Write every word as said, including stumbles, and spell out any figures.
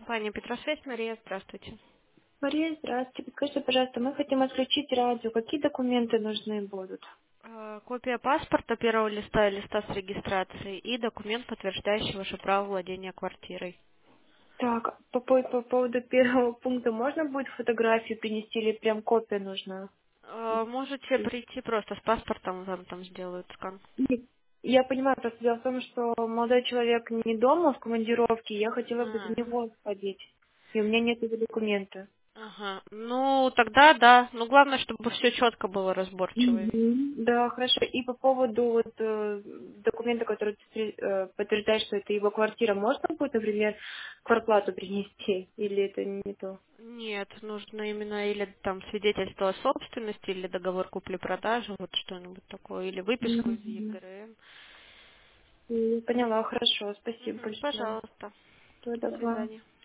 Компания Петросвязь, Мария, здравствуйте. Мария, здравствуйте. Подскажите, пожалуйста, мы хотим отключить радио. Какие документы нужны будут? Э, Копия паспорта первого листа и листа с регистрацией и документ, подтверждающий ваше право владения квартирой. Так, по, по- по поводу первого пункта можно будет фотографию принести или прям копия нужна? Э, Можете прийти просто с паспортом, вам там сделают скан. Нет, я понимаю, просто дело в том, что молодой человек не дома в командировке, я хотела бы за А, него сходить. И у меня нет этого документа. ага. Ну, тогда да. Ну, главное, чтобы все четко было, разборчиво. Мгм. Да, хорошо. И по поводу вот, э, документа, который э, подтверждает, что это его квартира, можно будет, например, квартплату принести? Или это не то? Нет, нужно именно или там свидетельство о собственности, или договор купли-продажи, вот что-нибудь такое, или выписку из Мгм. ЕГРН. Я поняла, хорошо, спасибо Мгм, большое. пожалуйста. Всего До доброго. свидания.